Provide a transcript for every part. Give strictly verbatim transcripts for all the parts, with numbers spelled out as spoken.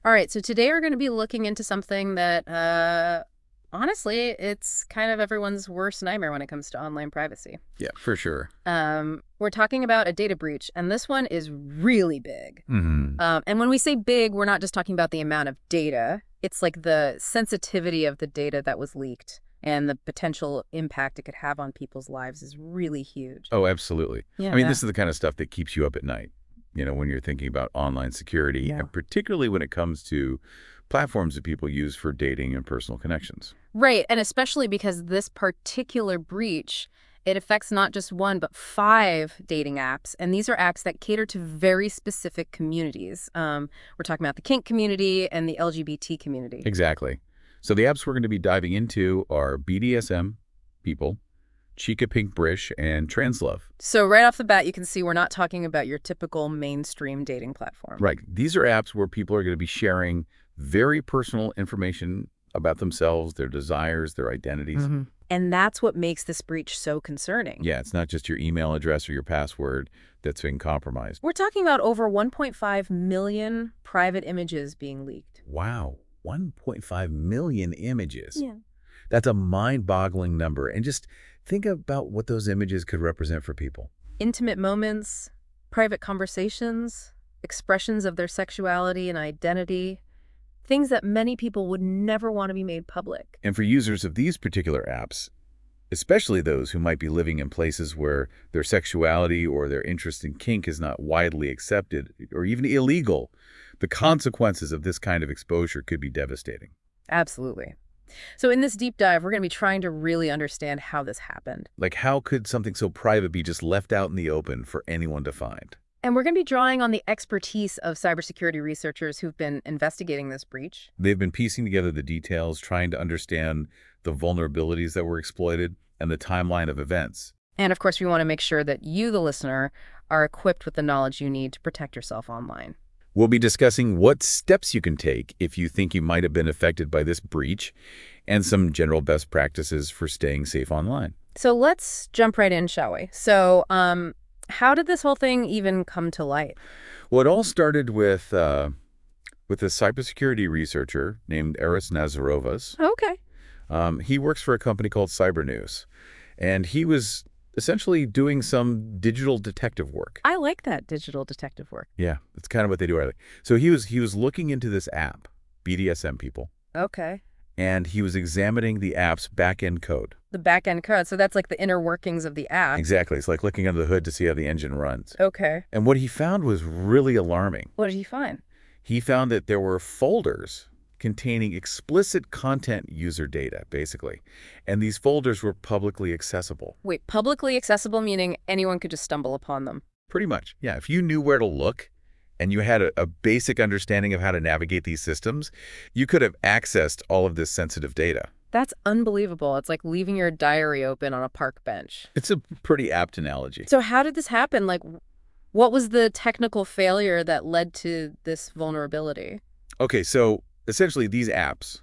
All right, so today we're going to be looking into something that, uh, honestly, it's kind of everyone's worst nightmare when it comes to online privacy. Yeah, for sure. Um, we're talking about a data breach, and this one is really big. hmm Um, and when we say big, we're not just talking about the amount of data. It's like the sensitivity of the data that was leaked and the potential impact it could have on people's lives is really huge. Oh, absolutely. Yeah. I mean, this is the kind of stuff that keeps you up at night, you know, when you're thinking about online security, Yeah. and particularly when it comes to platforms that people use for dating and personal connections. Right, and especially because this particular breach, it affects not just one, but five dating apps. And these are apps that cater to very specific communities. Um, we're talking about the kink community and the L G B T community. Exactly. So the apps we're going to be diving into are B D S M people, Chica Pink Brish, and Translove. So right off the bat, you can see we're not talking about your typical mainstream dating platform. Right. These are apps where people are going to be sharing very personal information about themselves, their desires, their identities. Mm-hmm. And that's what makes this breach so concerning. Yeah, it's not just your email address or your password that's been compromised. We're talking about over one point five million private images being leaked. Wow, one point five million images. Yeah. That's a mind-boggling number. And just think about what those images could represent for people. Intimate moments, private conversations, expressions of their sexuality and identity, things that many people would never want to be made public. And for users of these particular apps, especially those who might be living in places where their sexuality or their interest in kink is not widely accepted or even illegal, the consequences of this kind of exposure could be devastating. Absolutely. So in this deep dive, we're going to be trying to really understand how this happened. Like, how could something so private be just left out in the open for anyone to find? And we're going to be drawing on the expertise of cybersecurity researchers who've been investigating this breach. They've been piecing together the details, trying to understand the vulnerabilities that were exploited and the timeline of events. And of course, we want to make sure that you, the listener, are equipped with the knowledge you need to protect yourself online. We'll be discussing what steps you can take if you think you might have been affected by this breach and some general best practices for staying safe online. So let's jump right in, shall we? So um, how did this whole thing even come to light? Well, it all started with uh, with a cybersecurity researcher named Eris Nazarovas. Okay. Um, he works for a company called Cybernews, and he was essentially doing some digital detective work. I like that digital detective work. Yeah, that's kind of what they do. I think. So he was he was looking into this app, B D S M people, Okay. and he was examining the app's back-end code. The back-end code. So that's like the inner workings of the app. Exactly. It's like looking under the hood to see how the engine runs. Okay. And what he found was really alarming. What did he find? He found that there were folders containing explicit content user data, basically. And these folders were publicly accessible. Wait, publicly accessible meaning anyone could just stumble upon them? Pretty much. Yeah, if you knew where to look and you had a, a basic understanding of how to navigate these systems, you could have accessed all of this sensitive data. That's unbelievable. It's like leaving your diary open on a park bench. It's a pretty apt analogy. So how did this happen? Like, what was the technical failure that led to this vulnerability? Okay, so essentially these apps,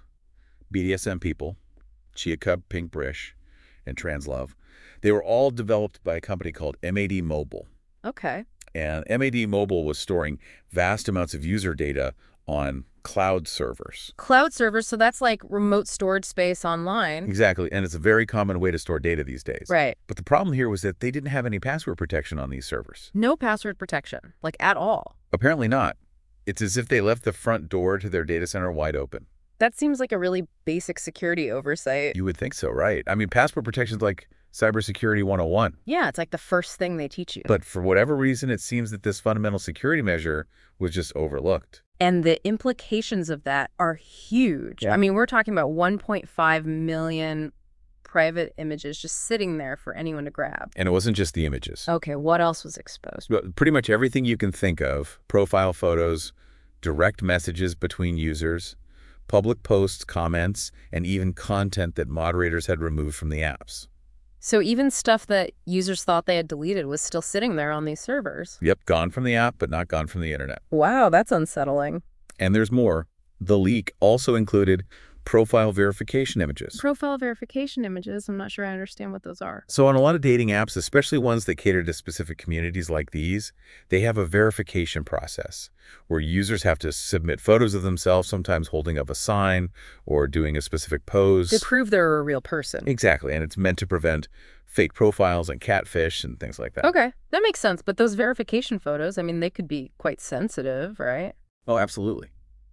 B D S M people, Chica Pink Brish, and Translove, they were all developed by a company called M A D Mobile. Okay. And M A D Mobile was storing vast amounts of user data on cloud servers. Cloud servers, so that's like remote storage space online. Exactly, and it's a very common way to store data these days. Right. But the problem here was that they didn't have any password protection on these servers. No password protection, like at all. Apparently not. It's as if they left the front door to their data center wide open. That seems like a really basic security oversight. You would think so, right? I mean, password protection is like cybersecurity one oh one. Yeah, it's like the first thing they teach you. But for whatever reason, it seems that this fundamental security measure was just overlooked. And the implications of that are huge. Yeah. I mean, we're talking about one point five million private images just sitting there for anyone to grab. And it wasn't just the images. Okay, what else was exposed? But pretty much everything you can think of, profile photos, direct messages between users, public posts, comments, and even content that moderators had removed from the apps. So even stuff that users thought they had deleted was still sitting there on these servers. Yep, gone from the app, but not gone from the internet. Wow, that's unsettling. And there's more. The leak also included Profile verification images. Profile verification images, I'm not sure I understand what those are. So on a lot of dating apps, especially ones that cater to specific communities like these, they have a verification process where users have to submit photos of themselves, sometimes holding up a sign or doing a specific pose. To prove they're a real person. Exactly, and it's meant to prevent fake profiles and catfish and things like that. Okay, that makes sense. But those verification photos, I mean, they could be quite sensitive, right? Oh, absolutely.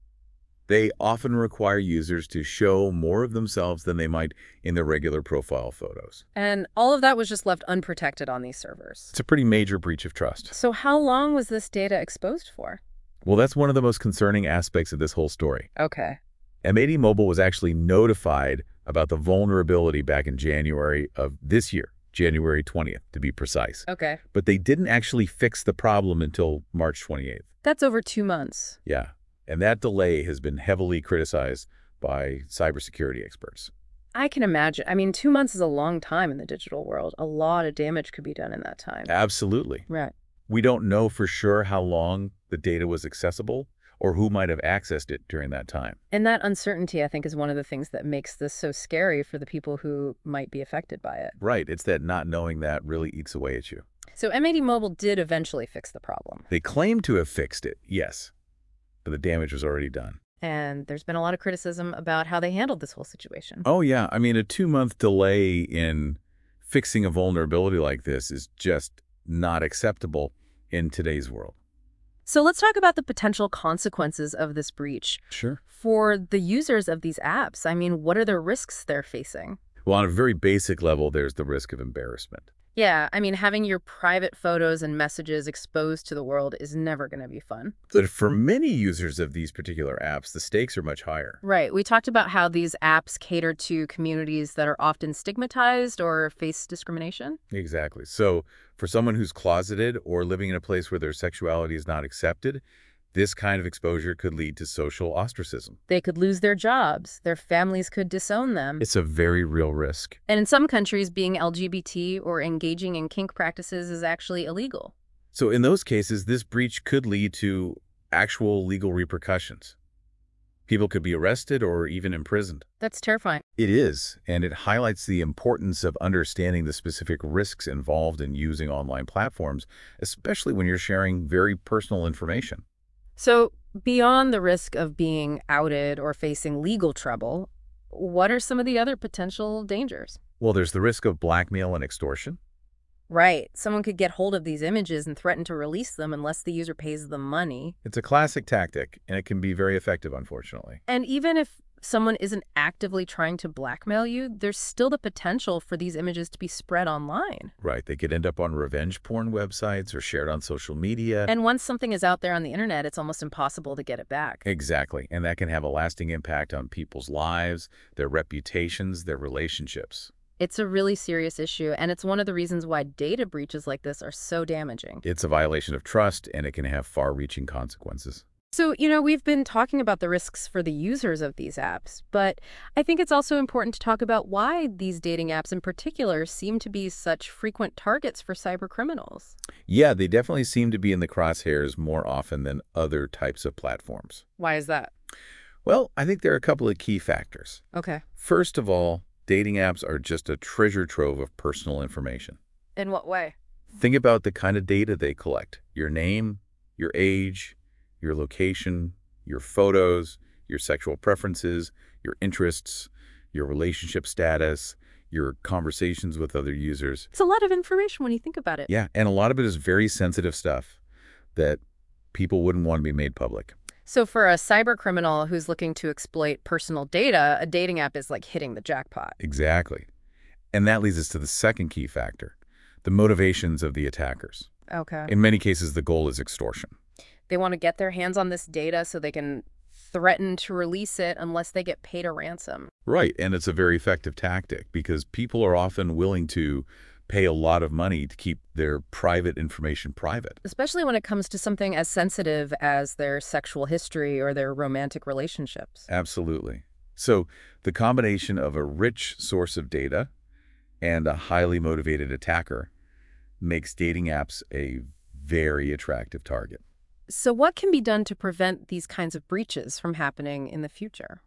They often require users to show more of themselves than they might in their regular profile photos. And all of that was just left unprotected on these servers. It's a pretty major breach of trust. So how long was this data exposed for? Well, that's one of the most concerning aspects of this whole story. Okay. M eighty Mobile was actually notified about the vulnerability back in January of this year, January twentieth, to be precise. Okay. But they didn't actually fix the problem until March twenty-eighth. That's over two months. Yeah. And that delay has been heavily criticized by cybersecurity experts. I can imagine. I mean, two months is a long time in the digital world. A lot of damage could be done in that time. Absolutely. Right. We don't know for sure how long the data was accessible or who might have accessed it during that time. And that uncertainty, I think, is one of the things that makes this so scary for the people who might be affected by it. Right. It's that not knowing that really eats away at you. So M eighty Mobile did eventually fix the problem. They claim to have fixed it, yes, but the damage was already done. And there's been a lot of criticism about how they handled this whole situation. Oh, yeah. I mean, a two-month delay in fixing a vulnerability like this is just not acceptable in today's world. So let's talk about the potential consequences of this breach. Sure. For the users of these apps, I mean, what are the risks they're facing? Well, on a very basic level, there's the risk of embarrassment. Yeah, I mean, having your private photos and messages exposed to the world is never going to be fun. But for many users of these particular apps, the stakes are much higher. Right. We talked about how these apps cater to communities that are often stigmatized or face discrimination. Exactly. So for someone who's closeted or living in a place where their sexuality is not accepted, this kind of exposure could lead to social ostracism. They could lose their jobs. Their families could disown them. It's a very real risk. And in some countries, being L G B T or engaging in kink practices is actually illegal. So in those cases, this breach could lead to actual legal repercussions. People could be arrested or even imprisoned. That's terrifying. It is, and it highlights the importance of understanding the specific risks involved in using online platforms, especially when you're sharing very personal information. So beyond the risk of being outed or facing legal trouble, what are some of the other potential dangers? Well, there's the risk of blackmail and extortion. Right. Someone could get hold of these images and threaten to release them unless the user pays them money. It's a classic tactic, and it can be very effective, unfortunately. And even if someone isn't actively trying to blackmail you, there's still the potential for these images to be spread online. Right. They could end up on revenge porn websites or shared on social media. And once something is out there on the internet, it's almost impossible to get it back. Exactly. And that can have a lasting impact on people's lives, their reputations, their relationships. It's a really serious issue, and it's one of the reasons why data breaches like this are so damaging. It's a violation of trust, and it can have far-reaching consequences. So, you know, we've been talking about the risks for the users of these apps, but I think it's also important to talk about why these dating apps in particular seem to be such frequent targets for cyber criminals. Yeah, they definitely seem to be in the crosshairs more often than other types of platforms. Why is that? Well, I think there are a couple of key factors. Okay. First of all, dating apps are just a treasure trove of personal information. In what way? Think about the kind of data they collect. Your name, your age, your location, your photos, your sexual preferences, your interests, your relationship status, your conversations with other users. It's a lot of information when you think about it. Yeah, and a lot of it is very sensitive stuff that people wouldn't want to be made public. So for a cyber criminal who's looking to exploit personal data, a dating app is like hitting the jackpot. Exactly. And that leads us to the second key factor, the motivations of the attackers. Okay. In many cases, the goal is extortion. They want to get their hands on this data so they can threaten to release it unless they get paid a ransom. Right, and it's a very effective tactic because people are often willing to pay a lot of money to keep their private information private. Especially when it comes to something as sensitive as their sexual history or their romantic relationships. Absolutely. So the combination of a rich source of data and a highly motivated attacker makes dating apps a very attractive target. So what can be done to prevent these kinds of breaches from happening in the future?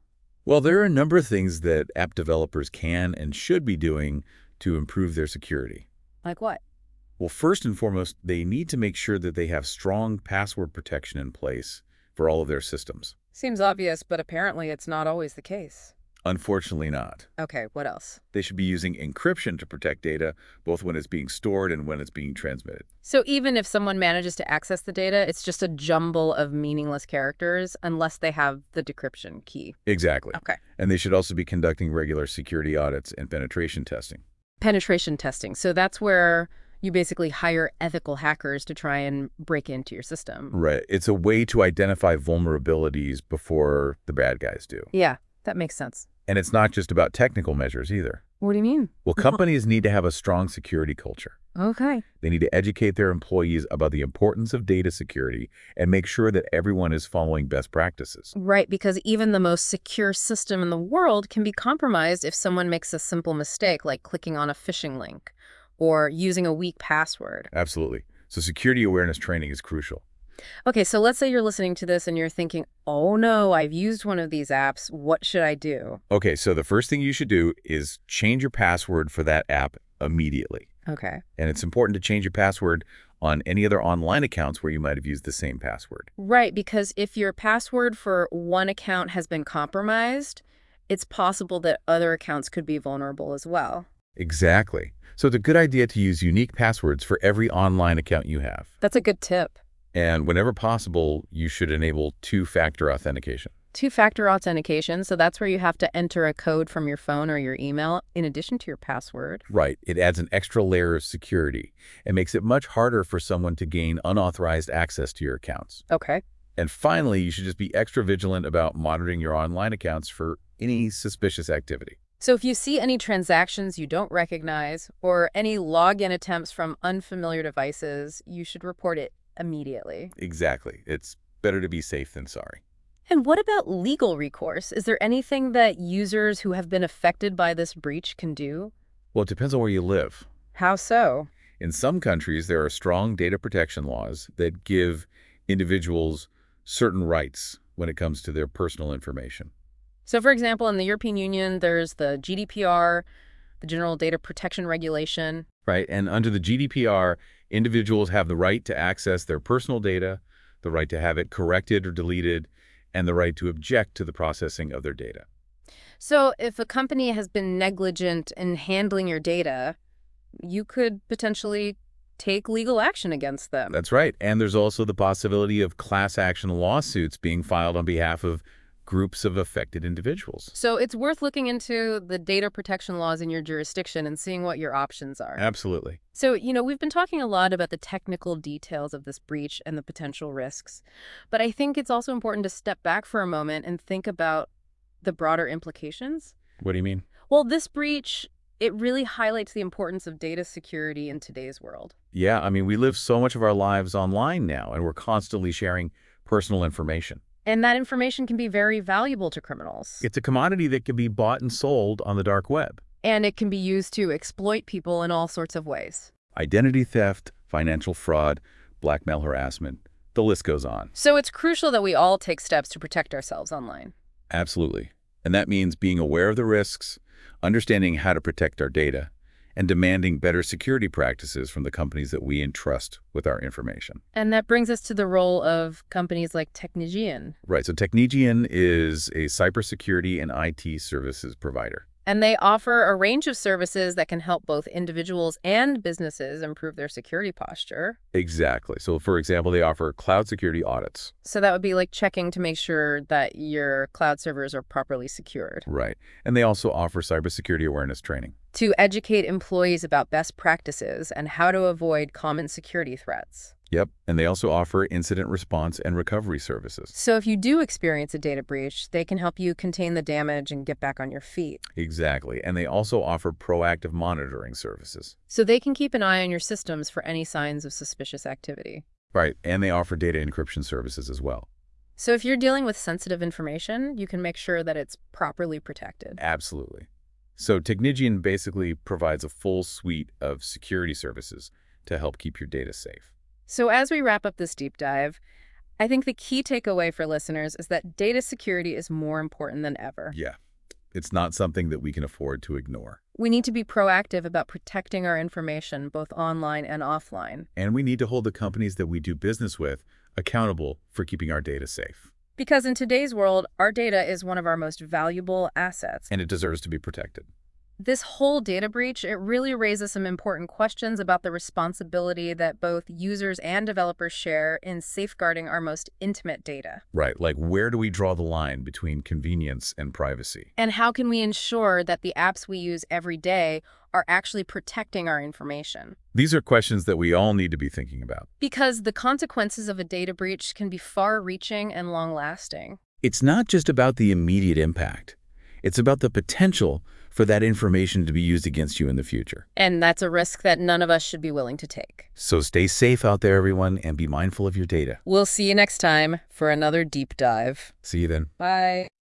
Well, there are a number of things that app developers can and should be doing to improve their security. Like what? Well, first and foremost, they need to make sure that they have strong password protection in place for all of their systems. Seems obvious, but apparently it's not always the case. Unfortunately not. Okay, what else? They should be using encryption to protect data, both when it's being stored and when it's being transmitted. So even if someone manages to access the data, it's just a jumble of meaningless characters unless they have the decryption key. Exactly. Okay. And they should also be conducting regular security audits and penetration testing. Penetration testing. So that's where you basically hire ethical hackers to try and break into your system. Right. It's a way to identify vulnerabilities before the bad guys do. Yeah, that makes sense. And it's not just about technical measures either. What do you mean? Well, companies need to have a strong security culture. Okay. They need to educate their employees about the importance of data security and make sure that everyone is following best practices. Right, because even the most secure system in the world can be compromised if someone makes a simple mistake like clicking on a phishing link or using a weak password. Absolutely. So security awareness training is crucial. Okay, so let's say you're listening to this and you're thinking, oh no, I've used one of these apps. What should I do? Okay, so the first thing you should do is change your password for that app immediately. Okay. And it's important to change your password on any other online accounts where you might have used the same password. Right, because if your password for one account has been compromised, it's possible that other accounts could be vulnerable as well. Exactly. So it's a good idea to use unique passwords for every online account you have. That's a good tip. And whenever possible, you should enable two-factor authentication. Two-factor authentication, so that's where you have to enter a code from your phone or your email in addition to your password. Right. It adds an extra layer of security and makes it much harder for someone to gain unauthorized access to your accounts. Okay. And finally, you should just be extra vigilant about monitoring your online accounts for any suspicious activity. So if you see any transactions you don't recognize or any login attempts from unfamiliar devices, you should report it immediately. Exactly. It's better to be safe than sorry. And what about legal recourse? Is there anything that users who have been affected by this breach can do? Well, it depends on where you live. How so? In some countries, there are strong data protection laws that give individuals certain rights when it comes to their personal information. So, for example, in the European Union, there's the G D P R, the General Data Protection Regulation. Right. And under the G D P R, individuals have the right to access their personal data, the right to have it corrected or deleted, and the right to object to the processing of their data. So if a company has been negligent in handling your data, you could potentially take legal action against them. That's right. And there's also the possibility of class action lawsuits being filed on behalf of groups of affected individuals. So it's worth looking into the data protection laws in your jurisdiction and seeing what your options are. Absolutely. So, you know, we've been talking a lot about the technical details of this breach and the potential risks, but I think it's also important to step back for a moment and think about the broader implications. What do you mean? Well, this breach, it really highlights the importance of data security in today's world. Yeah, I mean, we live so much of our lives online now, and we're constantly sharing personal information. And that information can be very valuable to criminals. It's a commodity that can be bought and sold on the dark web. And it can be used to exploit people in all sorts of ways. Identity theft, financial fraud, blackmail harassment, the list goes on. So it's crucial that we all take steps to protect ourselves online. Absolutely. And that means being aware of the risks, understanding how to protect our data, and demanding better security practices from the companies that we entrust with our information. And that brings us to the role of companies like Technigian. Right. So Technigian is a cybersecurity and I T services provider. And they offer a range of services that can help both individuals and businesses improve their security posture. Exactly. So, for example, they offer cloud security audits. So that would be like checking to make sure that your cloud servers are properly secured. Right. And they also offer cybersecurity awareness training. To educate employees about best practices and how to avoid common security threats. Yep. And they also offer incident response and recovery services. So if you do experience a data breach, they can help you contain the damage and get back on your feet. Exactly. And they also offer proactive monitoring services. So they can keep an eye on your systems for any signs of suspicious activity. Right. And they offer data encryption services as well. So if you're dealing with sensitive information, you can make sure that it's properly protected. Absolutely. So Technigian basically provides a full suite of security services to help keep your data safe. So as we wrap up this deep dive, I think the key takeaway for listeners is that data security is more important than ever. Yeah, it's not something that we can afford to ignore. We need to be proactive about protecting our information, both online and offline. And we need to hold the companies that we do business with accountable for keeping our data safe. Because in today's world, our data is one of our most valuable assets. And it deserves to be protected. This whole data breach, it really raises some important questions about the responsibility that both users and developers share in safeguarding our most intimate data. Right, like where do we draw the line between convenience and privacy? And how can we ensure that the apps we use every day are actually protecting our information? These are questions that we all need to be thinking about. Because the consequences of a data breach can be far-reaching and long-lasting. It's not just about the immediate impact. It's about the potential for that information to be used against you in the future. And that's a risk that none of us should be willing to take. So stay safe out there, everyone, and be mindful of your data. We'll see you next time for another deep dive. See you then. Bye.